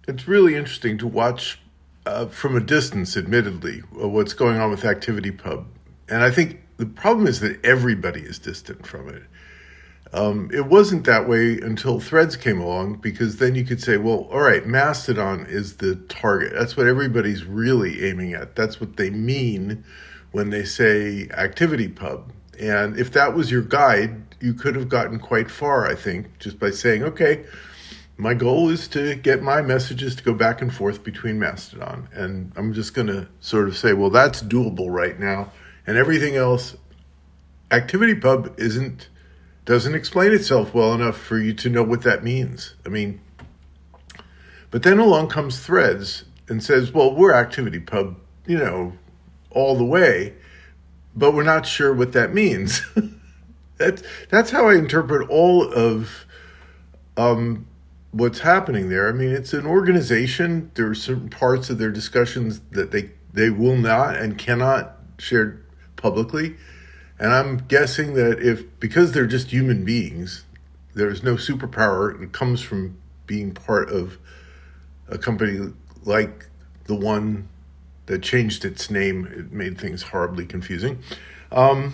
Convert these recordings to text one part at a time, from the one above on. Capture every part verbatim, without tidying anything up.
it's really interesting to watch uh, from a distance, admittedly, uh, what's going on with ActivityPub. And I think the problem is that everybody is distant from it. Um, it wasn't that way until Threads came along, because then you could say, well, all right, Mastodon is the target. That's what everybody's really aiming at. That's what they mean when they say ActivityPub. And if that was your guide, you could have gotten quite far, I think, just by saying, okay, my goal is to get my messages to go back and forth between Mastodon. And I'm just going to sort of say, well, that's doable right now. And everything else, ActivityPub isn't, doesn't explain itself well enough for you to know what that means. I mean, but then along comes Threads and says, well, we're ActivityPub, you know, all the way, but we're not sure what that means. That's, that's how I interpret all of um, what's happening there. I mean, it's an organization. There are certain parts of their discussions that they, they will not and cannot share publicly. And I'm guessing that if, because they're just human beings, there's no superpower that comes from being part of a company like the one that changed its name. It made things horribly confusing. Um,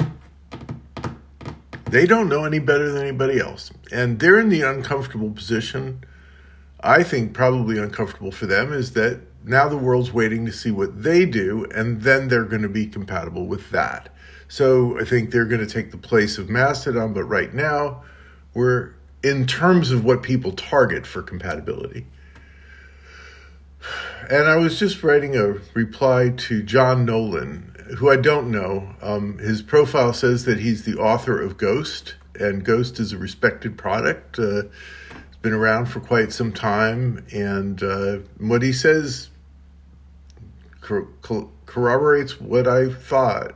they don't know any better than anybody else. And they're in the uncomfortable position, I think probably uncomfortable for them, is that now the world's waiting to see what they do, and then they're going to be compatible with that. So I think they're going to take the place of Mastodon, but right now we're in terms of what people target for compatibility. And I was just writing a reply to John Nolan, who I don't know. Um, his profile says that he's the author of Ghost, and Ghost is a respected product. Uh, it's been around for quite some time, and uh, what he says cor- cor- corroborates what I thought,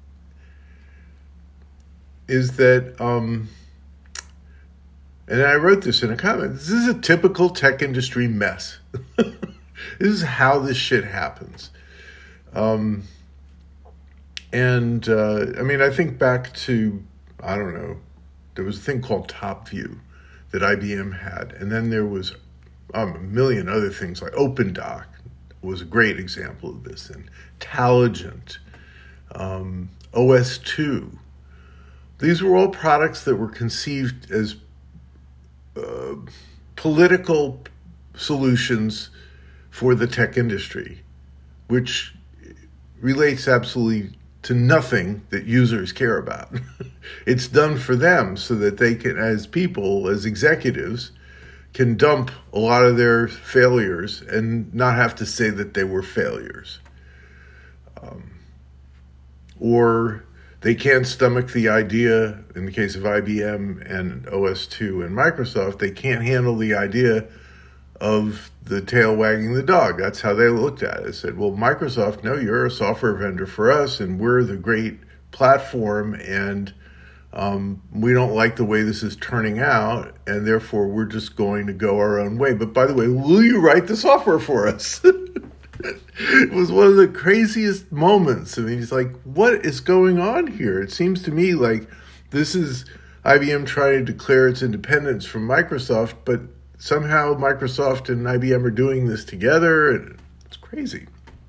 is that, um, and I wrote this in a comment, this is a typical tech industry mess. This is how this shit happens. Um, and, uh, I mean, I think back to, I don't know, there was a thing called TopView that I B M had. And then there was um, a million other things, like OpenDoc was a great example of this. And Taligent, um, O S two. These were all products that were conceived as uh, political solutions for the tech industry, which relates absolutely to nothing that users care about. It's done for them so that they can, as people, as executives, can dump a lot of their failures and not have to say that they were failures. Um, or they can't stomach the idea, in the case of I B M and O S two and Microsoft, they can't handle the idea of the tail wagging the dog. That's how they looked at it. They said, well, Microsoft, no, you're a software vendor for us, and we're the great platform, and um, we don't like the way this is turning out, and therefore we're just going to go our own way. But by the way, will you write the software for us? It was one of the craziest moments. I mean, it's like, what is going on here? It seems to me like this is I B M trying to declare its independence from Microsoft, but somehow Microsoft and I B M are doing this together, and it's crazy.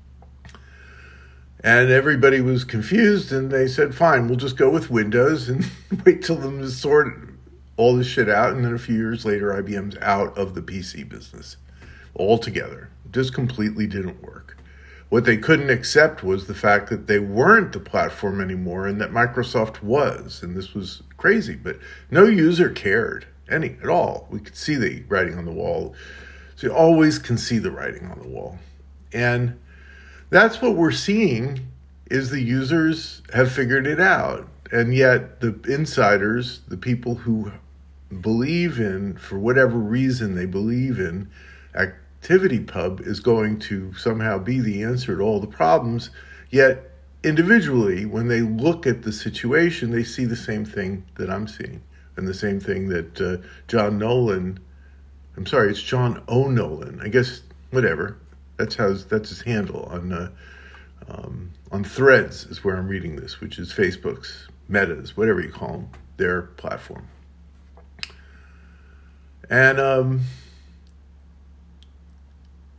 And everybody was confused, and they said, fine, we'll just go with Windows and wait till them to sort all this shit out. And then a few years later, I B M's out of the P C business altogether. Just completely didn't work. What they couldn't accept was the fact that they weren't the platform anymore and that Microsoft was. And this was crazy, but no user cared any at all. We could see the writing on the wall. So you always can see the writing on the wall. And that's what we're seeing, is the users have figured it out. And yet the insiders, the people who believe in, for whatever reason they believe in, ActivityPub is going to somehow be the answer to all the problems. Yet individually, when they look at the situation, they see the same thing that I'm seeing. And the same thing that uh, John Nolan, I'm sorry, it's John O. Nolan. I guess, whatever. That's how that's his handle on uh, um, on Threads is where I'm reading this, which is Facebook's, Meta's, whatever you call them, their platform. And um,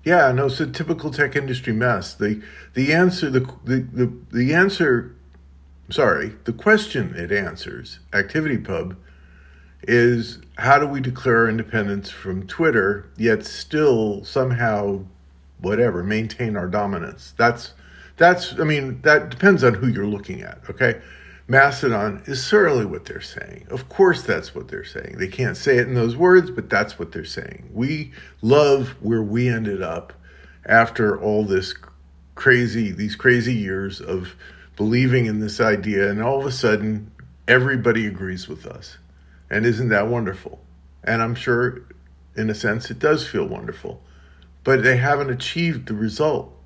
Yeah, no, it's a typical tech industry mess. The the answer the the the, the answer sorry, the question it answers, ActivityPub, is how do we declare independence from Twitter yet still somehow whatever maintain our dominance? That's that's I mean, that depends on who you're looking at, okay? Mastodon is certainly what they're saying. Of course that's what they're saying. They can't say it in those words, but that's what they're saying. We love where we ended up after all this crazy, these crazy years of believing in this idea, and all of a sudden everybody agrees with us. And isn't that wonderful? And I'm sure in a sense it does feel wonderful, but they haven't achieved the result.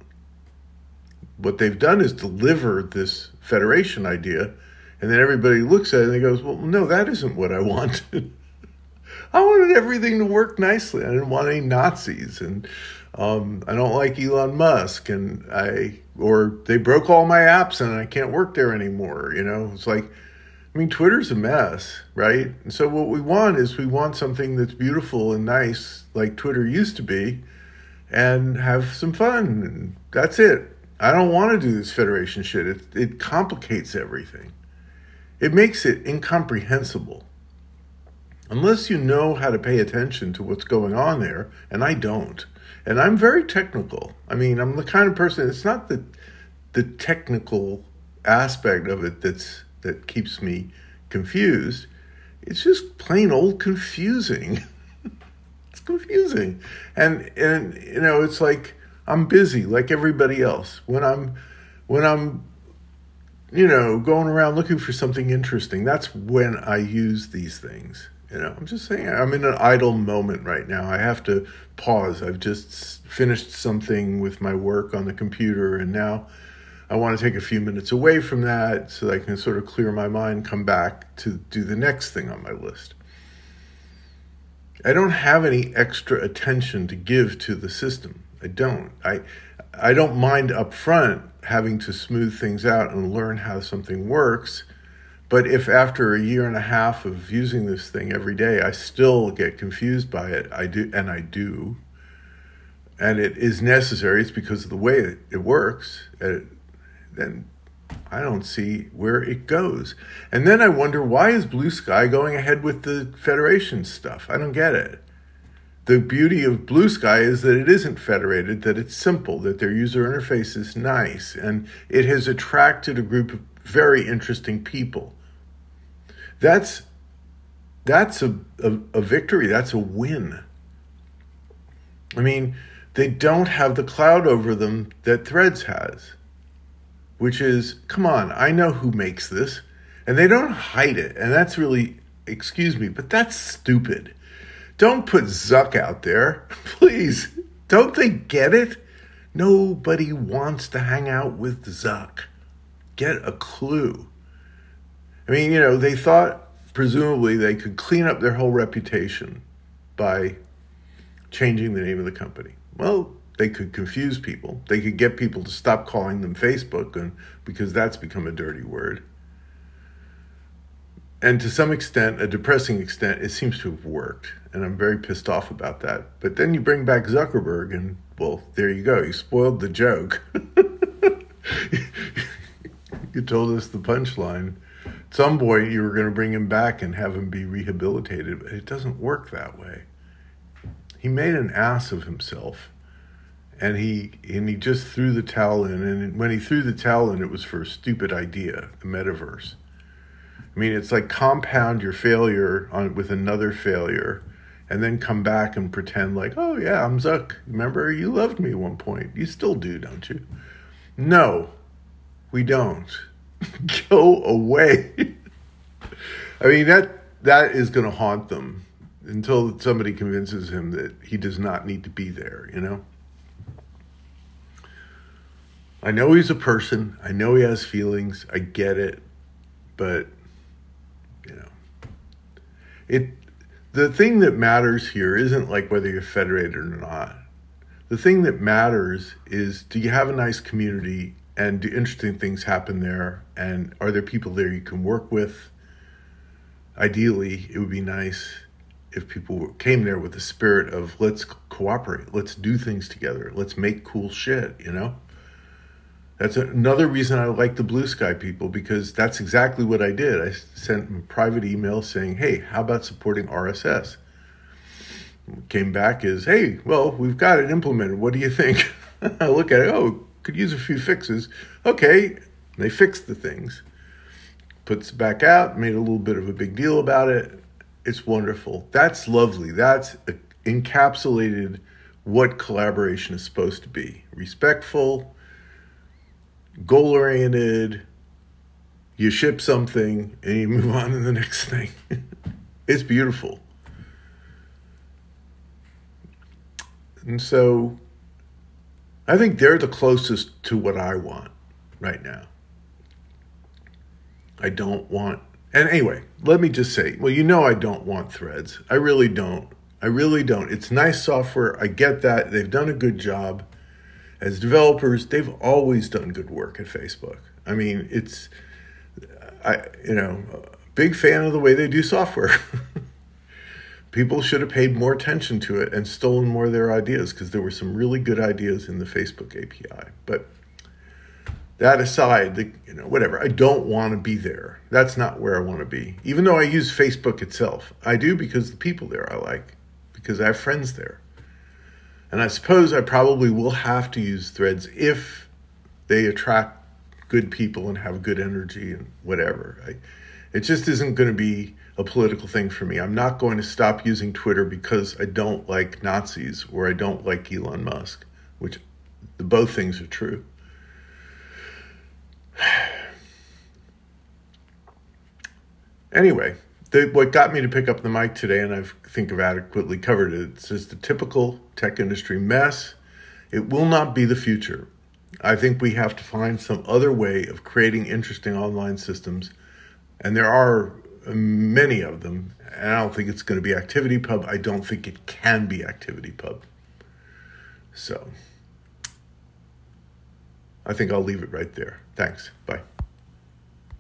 What they've done is deliver this federation idea, and then everybody looks at it and they goes, well, no, that isn't what I wanted. I wanted everything to work nicely. I didn't want any Nazis, and um, I don't like Elon Musk, and I, or they broke all my apps and I can't work there anymore. You know, it's like, I mean, Twitter's a mess, right? And so what we want is we want something that's beautiful and nice like Twitter used to be, and have some fun, and that's it. I don't want to do this federation shit. It, it complicates everything. It makes it incomprehensible. Unless you know how to pay attention to what's going on there, and I don't. And I'm very technical. I mean, I'm the kind of person, it's not the the technical aspect of it that's that keeps me confused. It's just plain old confusing. It's confusing. And and you know, it's like I'm busy like everybody else. When I'm when I'm you know, going around looking for something interesting, that's when I use these things. You know, I'm just saying, I'm in an idle moment right now. I have to pause. I've just finished something with my work on the computer, and now I want to take a few minutes away from that so that I can sort of clear my mind, come back to do the next thing on my list. I don't have any extra attention to give to the system. I don't. I I don't mind up front having to smooth things out and learn how something works. But if after a year and a half of using this thing every day, I still get confused by it, I do, and I do, and it is necessary, it's because of the way it, it works, it, then I don't see where it goes. And then I wonder, why is Blue Sky going ahead with the Federation stuff? I don't get it. The beauty of Blue Sky is that it isn't federated, that it's simple, that their user interface is nice, and it has attracted a group of very interesting people. That's that's a, a, a victory. That's a win. I mean, they don't have the cloud over them that Threads has, which is, come on, I know who makes this, and they don't hide it. And that's really, excuse me, but that's stupid. Don't put Zuck out there, please. Don't they get it? Nobody wants to hang out with Zuck. Get a clue. I mean, you know, they thought presumably they could clean up their whole reputation by changing the name of the company. Well, they could confuse people. They could get people to stop calling them Facebook, and because that's become a dirty word. And to some extent, a depressing extent, it seems to have worked. And I'm very pissed off about that. But then you bring back Zuckerberg and, well, there you go. You spoiled the joke. You told us the punchline. At some point, you were going to bring him back and have him be rehabilitated. But it doesn't work that way. He made an ass of himself. And he and he just threw the towel in. And when he threw the towel in, it was for a stupid idea, the metaverse. I mean, it's like compound your failure on with another failure and then come back and pretend like, oh, yeah, I'm Zuck. Remember, you loved me at one point. You still do, don't you? No, we don't. Go away. I mean, that that is going to haunt them until somebody convinces him that he does not need to be there, you know? I know he's a person. I know he has feelings. I get it. But, you know, it. The thing that matters here isn't like whether you're federated or not. The thing that matters is, do you have a nice community, and do interesting things happen there, and are there people there you can work with? Ideally, it would be nice. if people came there with the spirit of let's cooperate, let's do things together, let's make cool shit, you know? That's another reason I like the Blue Sky people, because that's exactly what I did. I sent a private email saying, hey, how about supporting R S S? What came back is, hey, well, we've got it implemented. What do you think? I look at it, oh, could use a few fixes. Okay, and they fixed the things. Puts it back out, made a little bit of a big deal about it. It's wonderful. That's lovely. That's encapsulated what collaboration is supposed to be. Respectful, goal-oriented, you ship something and you move on to the next thing. It's beautiful. And so I think they're the closest to what I want right now. I don't want, and anyway, let me just say, well, you know I don't want Threads. I really don't. I really don't. It's nice software. I get that. They've done a good job. As developers, they've always done good work at Facebook. I mean, it's, I you know, big fan of the way they do software. People should have paid more attention to it and stolen more of their ideas, because there were some really good ideas in the Facebook A P I. But that aside, the, you know, whatever. I don't want to be there. That's not where I want to be. Even though I use Facebook itself, I do because the people there I like, because I have friends there. And I suppose I probably will have to use Threads if they attract good people and have good energy and whatever. I, it just isn't going to be a political thing for me. I'm not going to stop using Twitter because I don't like Nazis or I don't like Elon Musk, which the, both things are true. Anyway, the, what got me to pick up the mic today, and I think I've adequately covered it, it's just the typical tech industry mess. It will not be the future. I think we have to find some other way of creating interesting online systems, and there are many of them, and I don't think it's going to be ActivityPub. I don't think it can be ActivityPub. So I think I'll leave it right there. Thanks. Bye.